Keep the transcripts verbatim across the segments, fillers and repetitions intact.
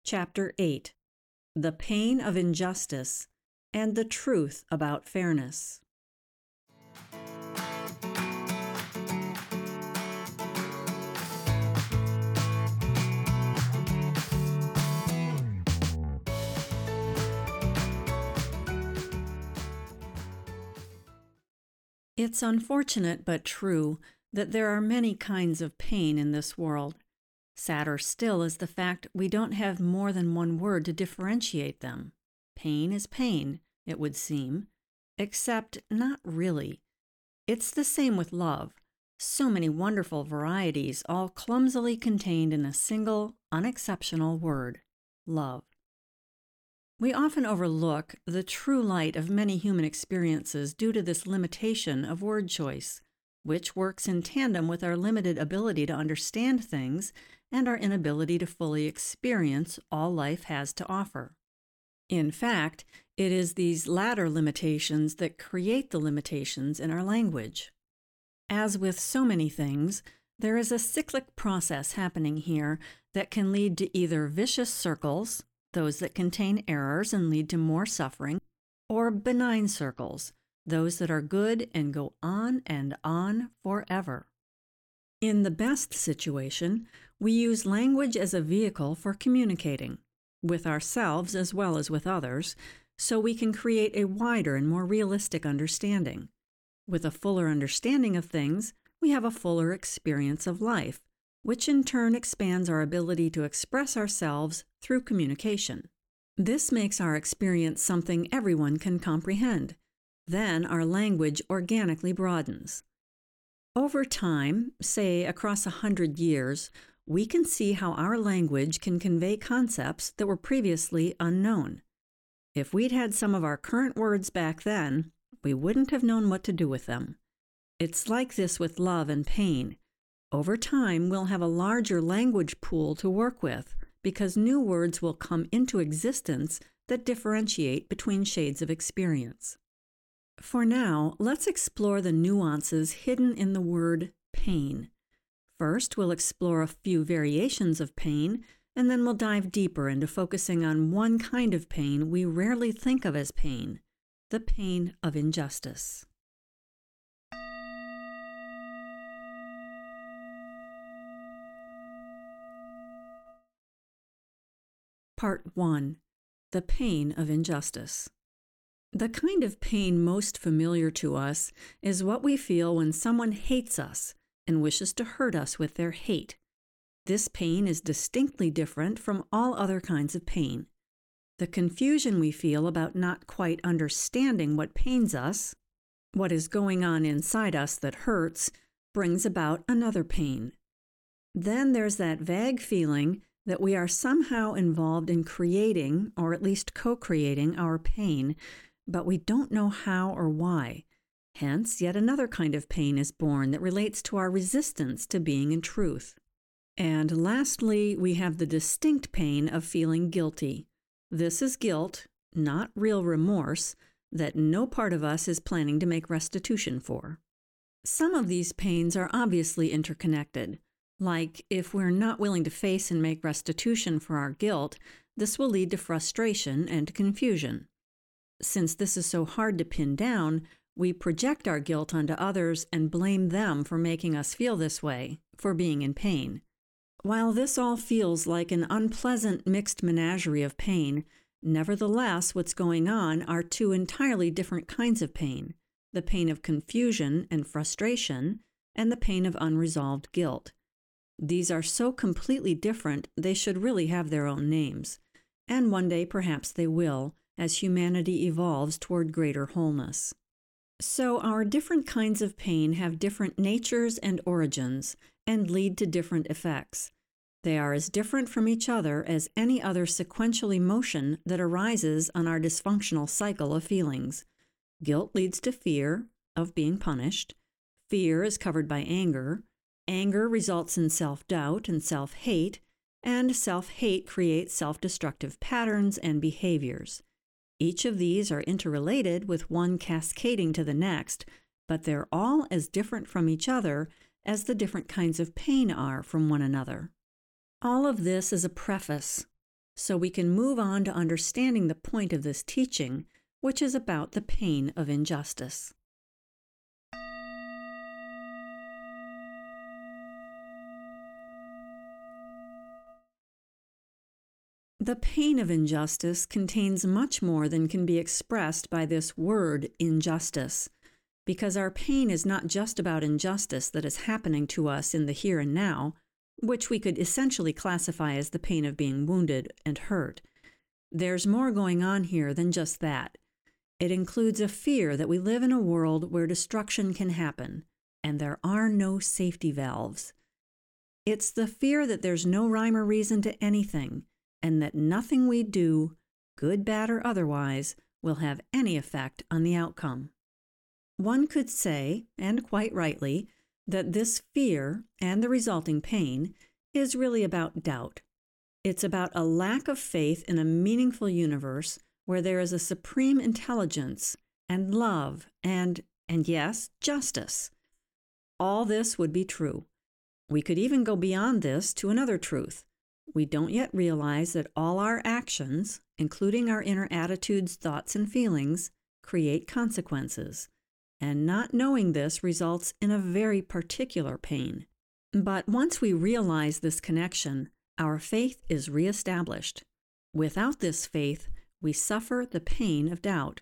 Chapter eight. The Pain of Injustice and the Truth about Fairness. It's unfortunate but true that there are many kinds of pain in this world. Sadder still is the fact we don't have more than one word to differentiate them. Pain is pain, it would seem, except not really. It's the same with love. So many wonderful varieties, all clumsily contained in a single, unexceptional word, love. We often overlook the true light of many human experiences due to this limitation of word choice, which works in tandem with our limited ability to understand things and our inability to fully experience all life has to offer. In fact, it is these latter limitations that create the limitations in our language. As with so many things, there is a cyclic process happening here that can lead to either vicious circles, those that contain errors and lead to more suffering, or benign circles, those that are good and go on and on forever. In the best situation, we use language as a vehicle for communicating, with ourselves as well as with others, so we can create a wider and more realistic understanding. With a fuller understanding of things, we have a fuller experience of life, which in turn expands our ability to express ourselves through communication. This makes our experience something everyone can comprehend. Then our language organically broadens. Over time, say across a hundred years, we can see how our language can convey concepts that were previously unknown. If we'd had some of our current words back then, we wouldn't have known what to do with them. It's like this with love and pain. Over time, we'll have a larger language pool to work with because new words will come into existence that differentiate between shades of experience. For now, let's explore the nuances hidden in the word pain. First, we'll explore a few variations of pain, and then we'll dive deeper into focusing on one kind of pain we rarely think of as pain, the pain of injustice. Part one. The Pain of Injustice. The kind of pain most familiar to us is what we feel when someone hates us and wishes to hurt us with their hate. This pain is distinctly different from all other kinds of pain. The confusion we feel about not quite understanding what pains us, what is going on inside us that hurts, brings about another pain. Then there's that vague feeling that we are somehow involved in creating, or at least co-creating, our pain, but we don't know how or why. Hence, yet another kind of pain is born that relates to our resistance to being in truth. And lastly, we have the distinct pain of feeling guilty. This is guilt, not real remorse, that no part of us is planning to make restitution for. Some of these pains are obviously interconnected. Like, if we're not willing to face and make restitution for our guilt, this will lead to frustration and confusion. Since this is so hard to pin down, we project our guilt onto others and blame them for making us feel this way, for being in pain. While this all feels like an unpleasant mixed menagerie of pain, nevertheless what's going on are two entirely different kinds of pain, the pain of confusion and frustration, and the pain of unresolved guilt. These are so completely different they should really have their own names, and one day perhaps they will, as humanity evolves toward greater wholeness. So our different kinds of pain have different natures and origins, and lead to different effects. They are as different from each other as any other sequential emotion that arises on our dysfunctional cycle of feelings. Guilt leads to fear of being punished. Fear is covered by anger. Anger results in self-doubt and self-hate, and self-hate creates self-destructive patterns and behaviors. Each of these are interrelated with one cascading to the next, but they're all as different from each other as the different kinds of pain are from one another. All of this is a preface. so we can move on to understanding the point of this teaching, which is about the pain of injustice. The pain of injustice contains much more than can be expressed by this word injustice, because our pain is not just about injustice that is happening to us in the here and now, which we could essentially classify as the pain of being wounded and hurt. There's more going on here than just that. It includes a fear that we live in a world where destruction can happen, and there are no safety valves. It's the fear that there's no rhyme or reason to anything, and that nothing we do, good, bad, or otherwise, will have any effect on the outcome. One could say, and quite rightly, that this fear and the resulting pain is really about doubt. It's about a lack of faith in a meaningful universe where there is a supreme intelligence and love and, and yes, justice. All this would be true. We could even go beyond this to another truth. We don't yet realize that all our actions, including our inner attitudes, thoughts, and feelings, create consequences. And not knowing this results in a very particular pain. But once we realize this connection, our faith is reestablished. Without this faith, we suffer the pain of doubt.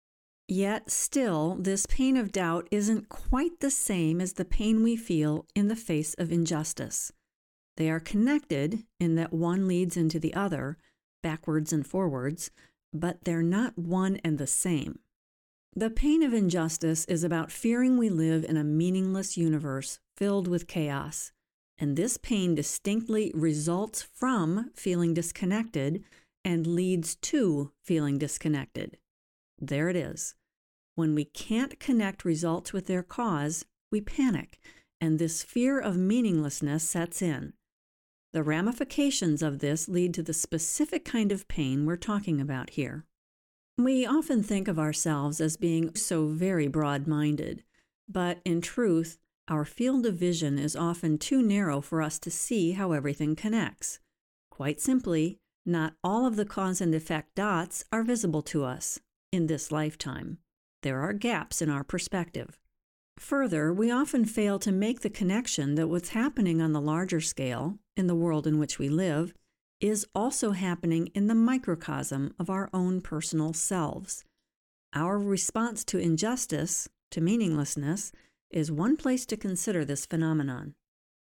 Yet still, this pain of doubt isn't quite the same as the pain we feel in the face of injustice. They are connected in that one leads into the other, backwards and forwards, but they're not one and the same. The pain of injustice is about fearing we live in a meaningless universe filled with chaos, and this pain distinctly results from feeling disconnected and leads to feeling disconnected. There it is. When we can't connect results with their cause, we panic, and this fear of meaninglessness sets in. The ramifications of this lead to the specific kind of pain we're talking about here. We often think of ourselves as being so very broad-minded, but in truth, our field of vision is often too narrow for us to see how everything connects. Quite simply, not all of the cause and effect dots are visible to us in this lifetime. There are gaps in our perspective. Further, we often fail to make the connection that what's happening on the larger scale, in the world in which we live, is also happening in the microcosm of our own personal selves. Our response to injustice, to meaninglessness, is one place to consider this phenomenon.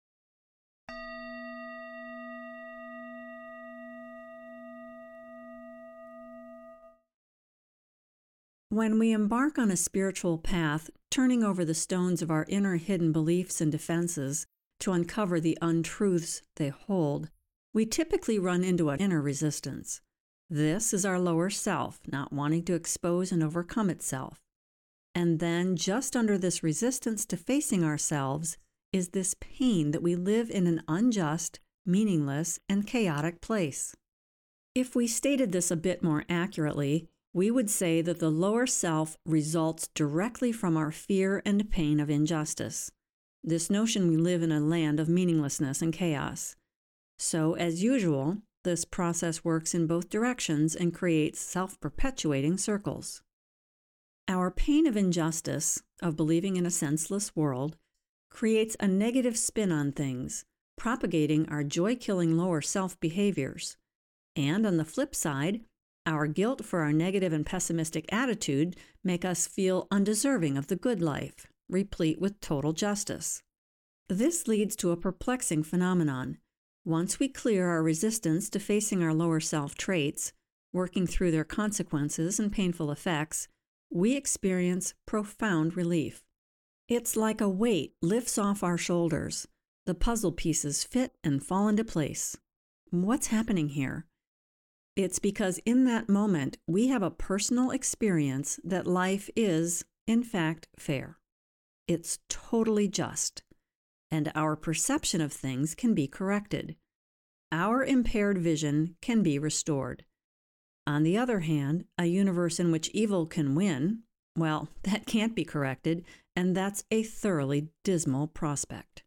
When we embark on a spiritual path, turning over the stones of our inner hidden beliefs and defenses to uncover the untruths they hold, we typically run into an inner resistance. This is our lower self, not wanting to expose and overcome itself. And then, just under this resistance to facing ourselves, is this pain that we live in an unjust, meaningless, and chaotic place. If we stated this a bit more accurately, we would say that the lower self results directly from our fear and pain of injustice. This notion we live in a land of meaninglessness and chaos. So, as usual, this process works in both directions and creates self-perpetuating circles. Our pain of injustice, of believing in a senseless world, creates a negative spin on things, propagating our joy-killing lower self behaviors. And on the flip side, our guilt for our negative and pessimistic attitude make us feel undeserving of the good life, replete with total justice. This leads to a perplexing phenomenon. Once we clear our resistance to facing our lower self traits, working through their consequences and painful effects, we experience profound relief. It's like a weight lifts off our shoulders. The puzzle pieces fit and fall into place. What's happening here? It's because in that moment, we have a personal experience that life is, in fact, fair. It's totally just, and our perception of things can be corrected. Our impaired vision can be restored. On the other hand, a universe in which evil can win, well, that can't be corrected, and that's a thoroughly dismal prospect.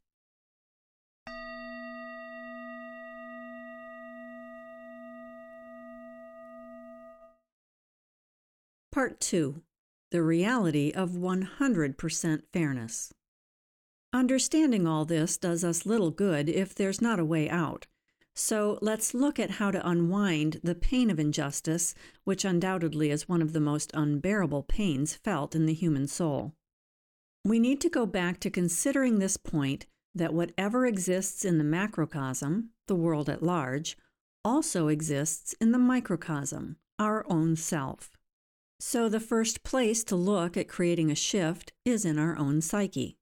Part two. The reality of one hundred percent fairness. Understanding all this does us little good if there's not a way out. So let's look at how to unwind the pain of injustice, which undoubtedly is one of the most unbearable pains felt in the human soul. We need to go back to considering this point that whatever exists in the macrocosm, the world at large, also exists in the microcosm, our own self. So the first place to look at creating a shift is in our own psyche.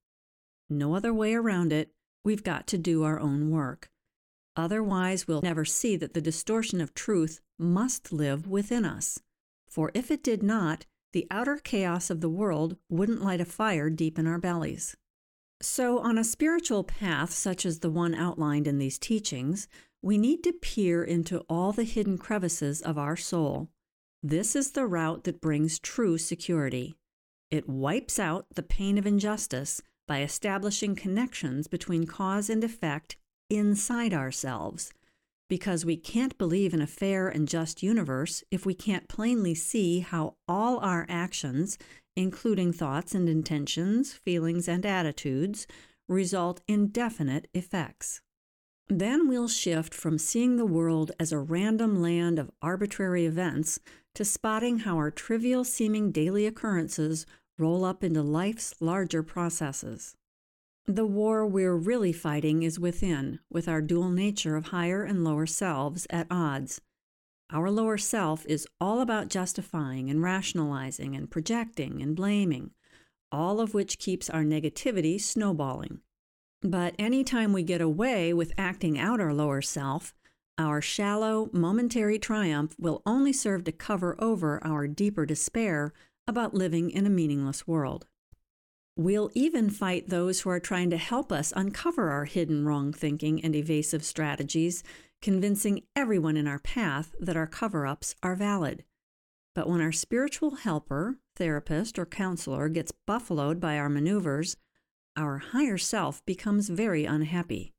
No other way around it. We've got to do our own work. Otherwise, we'll never see that the distortion of truth must live within us. For if it did not, the outer chaos of the world wouldn't light a fire deep in our bellies. So on a spiritual path such as the one outlined in these teachings, we need to peer into all the hidden crevices of our soul. This is the route that brings true security. It wipes out the pain of injustice by establishing connections between cause and effect inside ourselves, because we can't believe in a fair and just universe if we can't plainly see how all our actions, including thoughts and intentions, feelings and attitudes, result in definite effects. Then we'll shift from seeing the world as a random land of arbitrary events to spotting how our trivial-seeming daily occurrences roll up into life's larger processes. The war we're really fighting is within, with our dual nature of higher and lower selves at odds. Our lower self is all about justifying and rationalizing and projecting and blaming, all of which keeps our negativity snowballing. But any time we get away with acting out our lower self, our shallow, momentary triumph will only serve to cover over our deeper despair about living in a meaningless world. We'll even fight those who are trying to help us uncover our hidden wrong thinking and evasive strategies, convincing everyone in our path that our cover-ups are valid. But when our spiritual helper, therapist, or counselor gets buffaloed by our maneuvers, our higher self becomes very unhappy.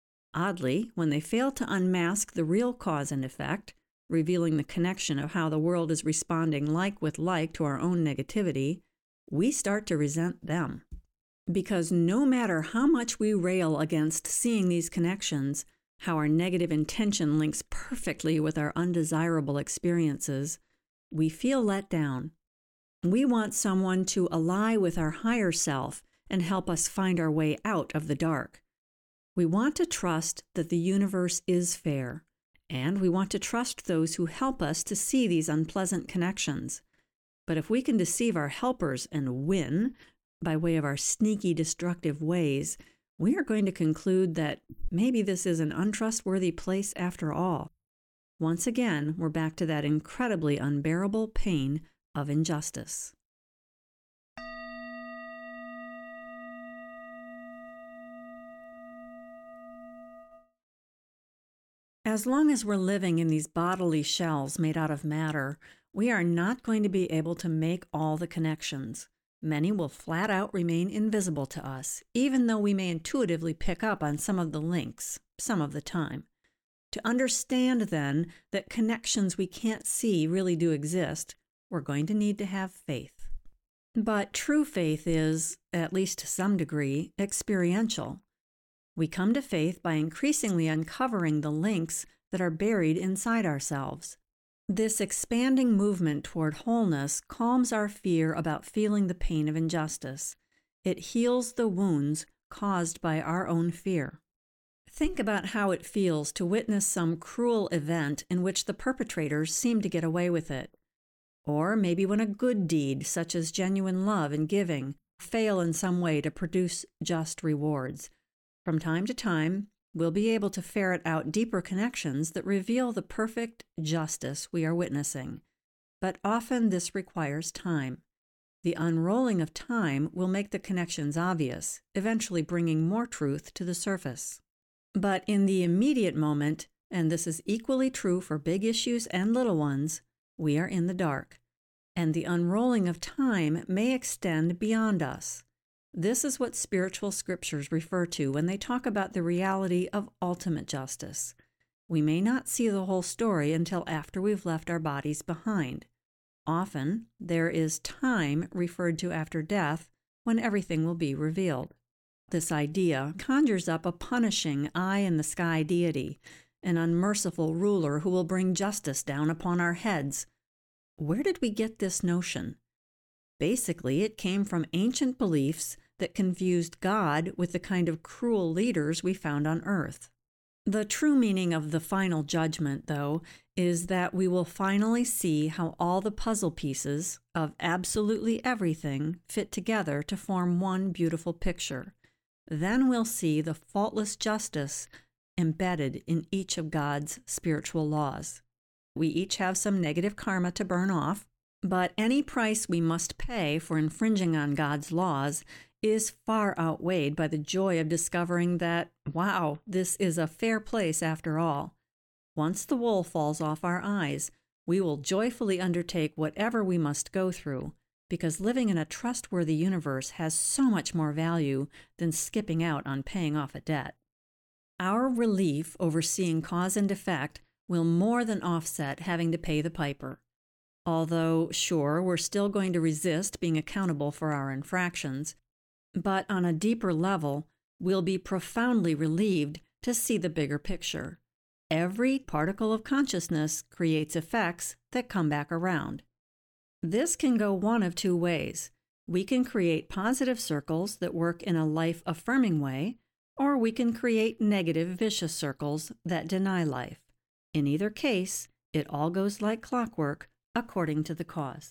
Oddly, when they fail to unmask the real cause and effect, revealing the connection of how the world is responding like with like to our own negativity, we start to resent them. Because no matter how much we rail against seeing these connections, how our negative intention links perfectly with our undesirable experiences, we feel let down. We want someone to ally with our higher self and help us find our way out of the dark. We want to trust that the universe is fair, and we want to trust those who help us to see these unpleasant connections. But if we can deceive our helpers and win by way of our sneaky, destructive ways, we are going to conclude that maybe this is an untrustworthy place after all. Once again, we're back to that incredibly unbearable pain of injustice. As long as we're living in these bodily shells made out of matter, we are not going to be able to make all the connections. Many will flat out remain invisible to us, even though we may intuitively pick up on some of the links, some of the time. To understand, then, that connections we can't see really do exist, we're going to need to have faith. But true faith is, at least to some degree, experiential. We come to faith by increasingly uncovering the links that are buried inside ourselves. This expanding movement toward wholeness calms our fear about feeling the pain of injustice. It heals the wounds caused by our own fear. Think about how it feels to witness some cruel event in which the perpetrators seem to get away with it. Or maybe when a good deed, such as genuine love and giving, fail in some way to produce just rewards. From time to time, we'll be able to ferret out deeper connections that reveal the perfect justice we are witnessing. But often this requires time. The unrolling of time will make the connections obvious, eventually bringing more truth to the surface. But in the immediate moment, and this is equally true for big issues and little ones, we are in the dark, and the unrolling of time may extend beyond us. This is what spiritual scriptures refer to when they talk about the reality of ultimate justice. We may not see the whole story until after we've left our bodies behind. Often, there is time referred to after death when everything will be revealed. This idea conjures up a punishing eye-in-the-sky deity, an unmerciful ruler who will bring justice down upon our heads. Where did we get this notion? Basically, it came from ancient beliefs that confused God with the kind of cruel leaders we found on earth. The true meaning of the final judgment, though, is that we will finally see how all the puzzle pieces of absolutely everything fit together to form one beautiful picture. Then we'll see the faultless justice embedded in each of God's spiritual laws. We each have some negative karma to burn off, but any price we must pay for infringing on God's laws is far outweighed by the joy of discovering that, wow, this is a fair place after all. Once the wool falls off our eyes, we will joyfully undertake whatever we must go through, because living in a trustworthy universe has so much more value than skipping out on paying off a debt. Our relief over seeing cause and effect will more than offset having to pay the piper. Although, sure, we're still going to resist being accountable for our infractions, but on a deeper level, we'll be profoundly relieved to see the bigger picture. Every particle of consciousness creates effects that come back around. This can go one of two ways. We can create positive circles that work in a life-affirming way, or we can create negative, vicious circles that deny life. In either case, it all goes like clockwork according to the cause.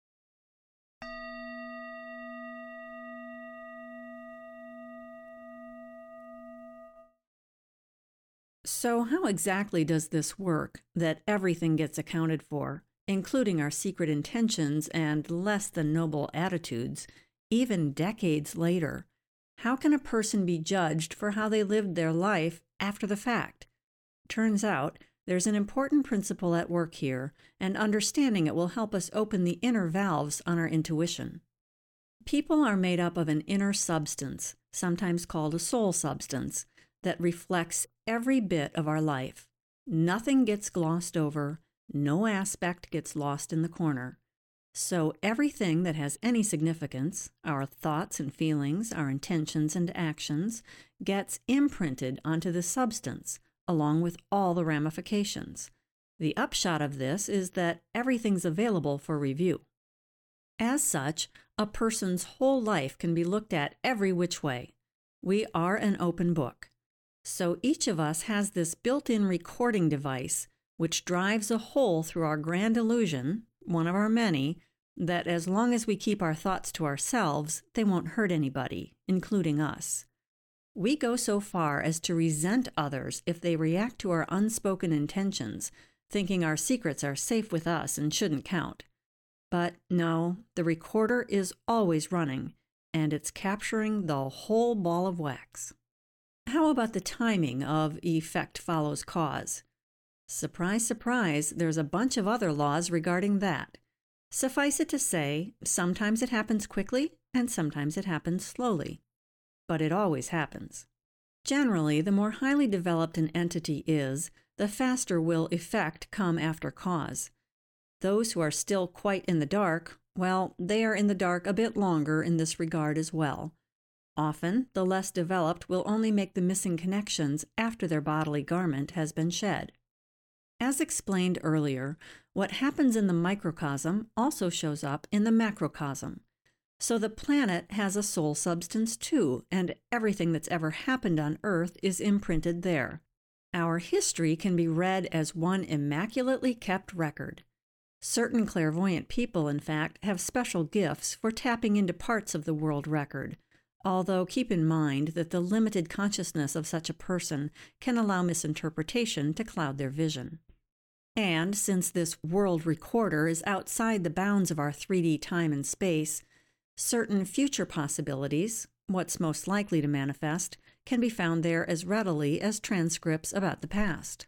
So how exactly does this work, that everything gets accounted for, including our secret intentions and less than noble attitudes, even decades later? How can a person be judged for how they lived their life after the fact? Turns out, there's an important principle at work here, and understanding it will help us open the inner valves on our intuition. People are made up of an inner substance, sometimes called a soul substance, that reflects every bit of our life. Nothing gets glossed over, no aspect gets lost in the corner. So everything that has any significance, our thoughts and feelings, our intentions and actions, gets imprinted onto the substance, along with all the ramifications. The upshot of this is that everything's available for review. As such, a person's whole life can be looked at every which way. We are an open book. So each of us has this built-in recording device which drives a hole through our grand illusion, one of our many, that as long as we keep our thoughts to ourselves, they won't hurt anybody, including us. We go so far as to resent others if they react to our unspoken intentions, thinking our secrets are safe with us and shouldn't count. But no, the recorder is always running, and it's capturing the whole ball of wax. How about the timing of effect follows cause? Surprise, surprise, there's a bunch of other laws regarding that. Suffice it to say, sometimes it happens quickly and sometimes it happens slowly. But it always happens. Generally, the more highly developed an entity is, the faster will effect come after cause. Those who are still quite in the dark, well, they are in the dark a bit longer in this regard as well. Often, the less developed will only make the missing connections after their bodily garment has been shed. As explained earlier, what happens in the microcosm also shows up in the macrocosm. So the planet has a soul substance too, and everything that's ever happened on Earth is imprinted there. Our history can be read as one immaculately kept record. Certain clairvoyant people, in fact, have special gifts for tapping into parts of the world record, although keep in mind that the limited consciousness of such a person can allow misinterpretation to cloud their vision. And since this world recorder is outside the bounds of our three D time and space, certain future possibilities, what's most likely to manifest, can be found there as readily as transcripts about the past.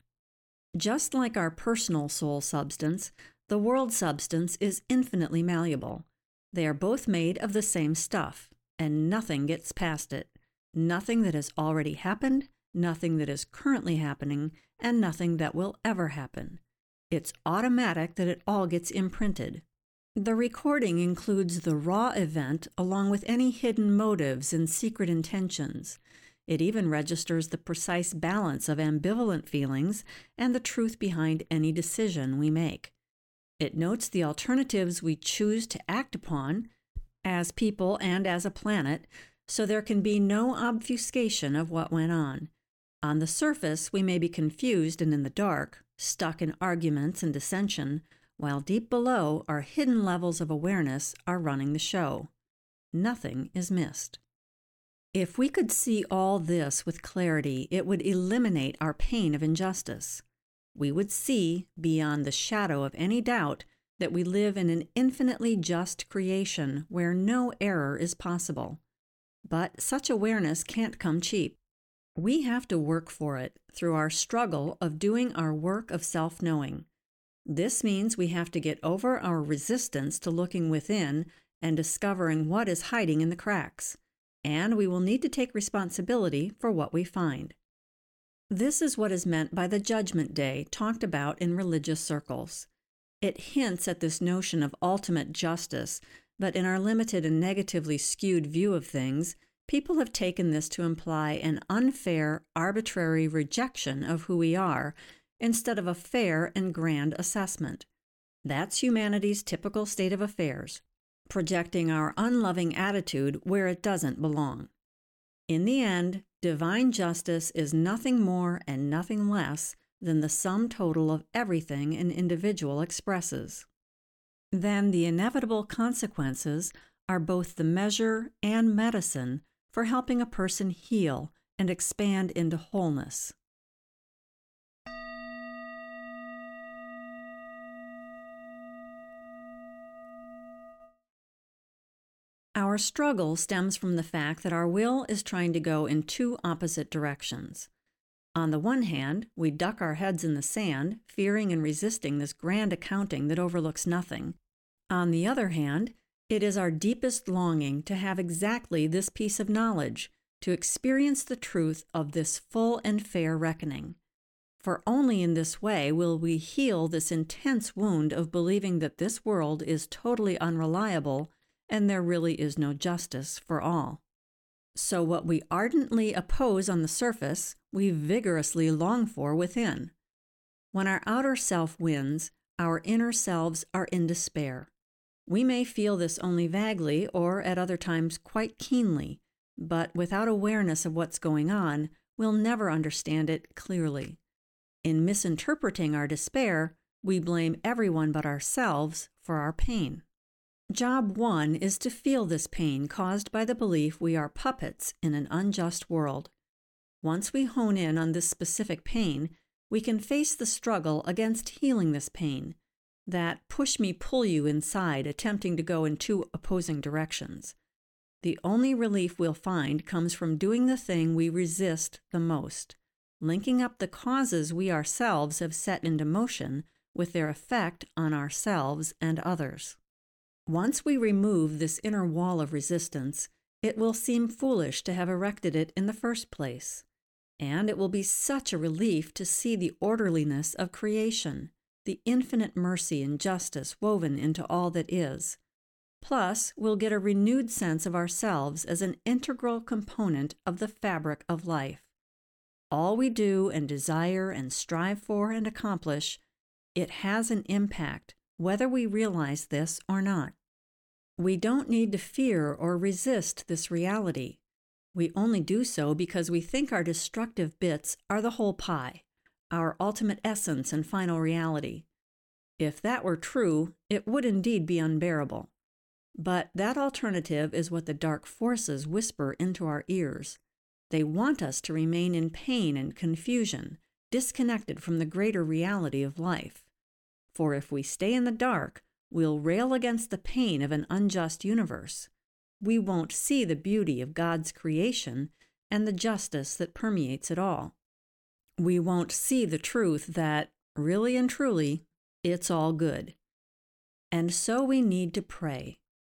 Just like our personal soul substance, the world substance is infinitely malleable. They are both made of the same stuff, and nothing gets past it. Nothing that has already happened, nothing that is currently happening, and nothing that will ever happen. It's automatic that it all gets imprinted. The recording includes the raw event along with any hidden motives and secret intentions. It even registers the precise balance of ambivalent feelings and the truth behind any decision we make. It notes the alternatives we choose to act upon as people and as a planet, so there can be no obfuscation of what went on. On the surface, we may be confused and in the dark, stuck in arguments and dissension, while deep below, our hidden levels of awareness are running the show. Nothing is missed. If we could see all this with clarity, it would eliminate our pain of injustice. We would see, beyond the shadow of any doubt, that we live in an infinitely just creation where no error is possible. But such awareness can't come cheap. We have to work for it through our struggle of doing our work of self-knowing. This means we have to get over our resistance to looking within and discovering what is hiding in the cracks, and we will need to take responsibility for what we find. This is what is meant by the Judgment Day talked about in religious circles. It hints at this notion of ultimate justice, but in our limited and negatively skewed view of things, people have taken this to imply an unfair, arbitrary rejection of who we are, instead of a fair and grand assessment. That's humanity's typical state of affairs, projecting our unloving attitude where it doesn't belong. In the end, divine justice is nothing more and nothing less than the sum total of everything an individual expresses. Then the inevitable consequences are both the measure and medicine for helping a person heal and expand into wholeness. Our struggle stems from the fact that our will is trying to go in two opposite directions. On the one hand, we duck our heads in the sand, fearing and resisting this grand accounting that overlooks nothing. On the other hand, it is our deepest longing to have exactly this piece of knowledge, to experience the truth of this full and fair reckoning. For only in this way will we heal this intense wound of believing that this world is totally unreliable and there really is no justice for all. So what we ardently oppose on the surface, we vigorously long for within. When our outer self wins, our inner selves are in despair. We may feel this only vaguely or at other times quite keenly, but without awareness of what's going on, we'll never understand it clearly. In misinterpreting our despair, we blame everyone but ourselves for our pain. Job one is to feel this pain caused by the belief we are puppets in an unjust world. Once we hone in on this specific pain, we can face the struggle against healing this pain, that push-me-pull-you inside attempting to go in two opposing directions. The only relief we'll find comes from doing the thing we resist the most, linking up the causes we ourselves have set into motion with their effect on ourselves and others. Once we remove this inner wall of resistance, it will seem foolish to have erected it in the first place, and it will be such a relief to see the orderliness of creation, the infinite mercy and justice woven into all that is. Plus, we'll get a renewed sense of ourselves as an integral component of the fabric of life. All we do and desire and strive for and accomplish, it has an impact, whether we realize this or not. We don't need to fear or resist this reality. We only do so because we think our destructive bits are the whole pie, our ultimate essence and final reality. If that were true, it would indeed be unbearable. But that alternative is what the dark forces whisper into our ears. They want us to remain in pain and confusion, disconnected from the greater reality of life. For if we stay in the dark, we'll rail against the pain of an unjust universe. We won't see the beauty of God's creation and the justice that permeates it all. We won't see the truth that, really and truly, it's all good. And so we need to pray.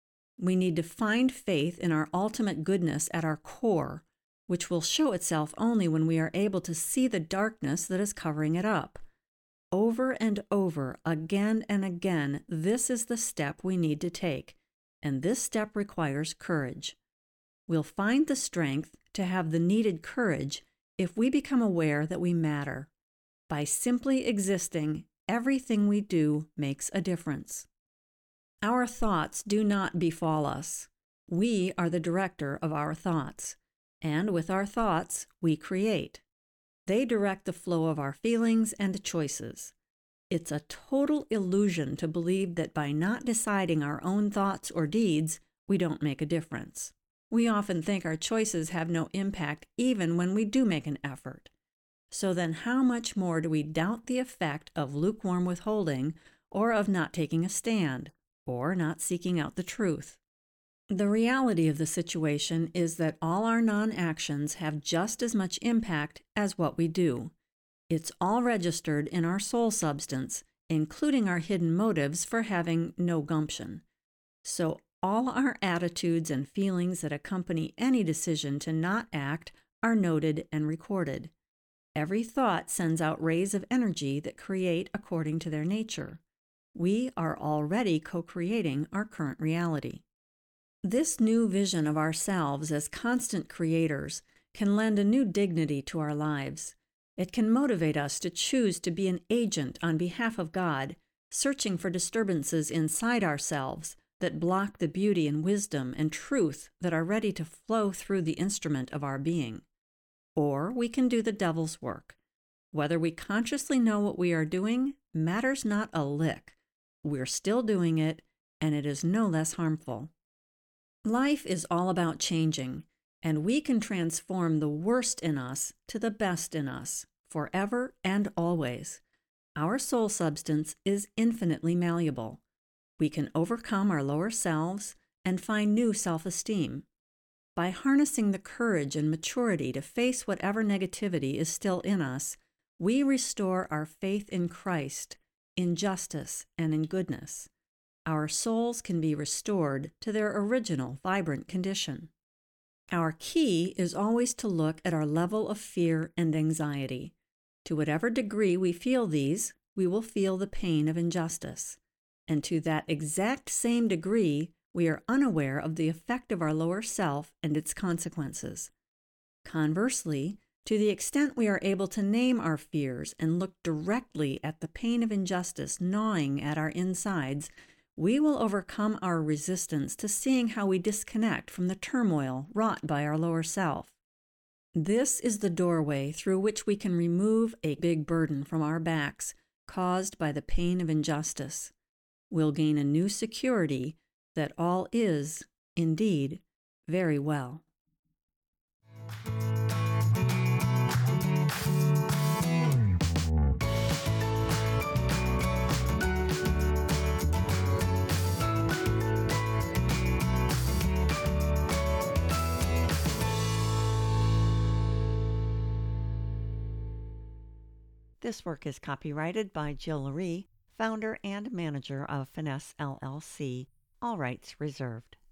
We need to find faith in our ultimate goodness at our core, which will show itself only when we are able to see the darkness that is covering it up. over and over, again and again, this is the step we need to take, and this step requires courage. We'll find the strength to have the needed courage if we become aware that we matter. By simply existing, everything we do makes a difference. Our thoughts do not befall us. We are the director of our thoughts, and with our thoughts, we create. They direct the flow of our feelings and choices. It's a total illusion to believe that by not deciding our own thoughts or deeds, we don't make a difference. We often think our choices have no impact even when we do make an effort. So then how much more do we doubt the effect of lukewarm withholding, or of not taking a stand, or not seeking out the truth? The reality of the situation is that all our non-actions have just as much impact as what we do. It's all registered in our soul substance, including our hidden motives for having no gumption. So all our attitudes and feelings that accompany any decision to not act are noted and recorded. Every thought sends out rays of energy that create according to their nature. We are already co-creating our current reality. This new vision of ourselves as constant creators can lend a new dignity to our lives. It can motivate us to choose to be an agent on behalf of God, searching for disturbances inside ourselves that block the beauty and wisdom and truth that are ready to flow through the instrument of our being. Or we can do the devil's work. Whether we consciously know what we are doing matters not a lick. We're still doing it, and it is no less harmful. Life is all about changing, and we can transform the worst in us to the best in us, forever and always. Our soul substance is infinitely malleable. We can overcome our lower selves and find new self-esteem. By harnessing the courage and maturity to face whatever negativity is still in us, we restore our faith in Christ, in justice, and in goodness. Our souls can be restored to their original vibrant condition. Our key is always to look at our level of fear and anxiety. To whatever degree we feel these, we will feel the pain of injustice. And to that exact same degree, we are unaware of the effect of our lower self and its consequences. Conversely, to the extent we are able to name our fears and look directly at the pain of injustice gnawing at our insides, we will overcome our resistance to seeing how we disconnect from the turmoil wrought by our lower self. This is the doorway through which we can remove a big burden from our backs caused by the pain of injustice. We'll gain a new security that all is, indeed, very well. This work is copyrighted by Jill Laree, founder and manager of Finesse L L C, all rights reserved.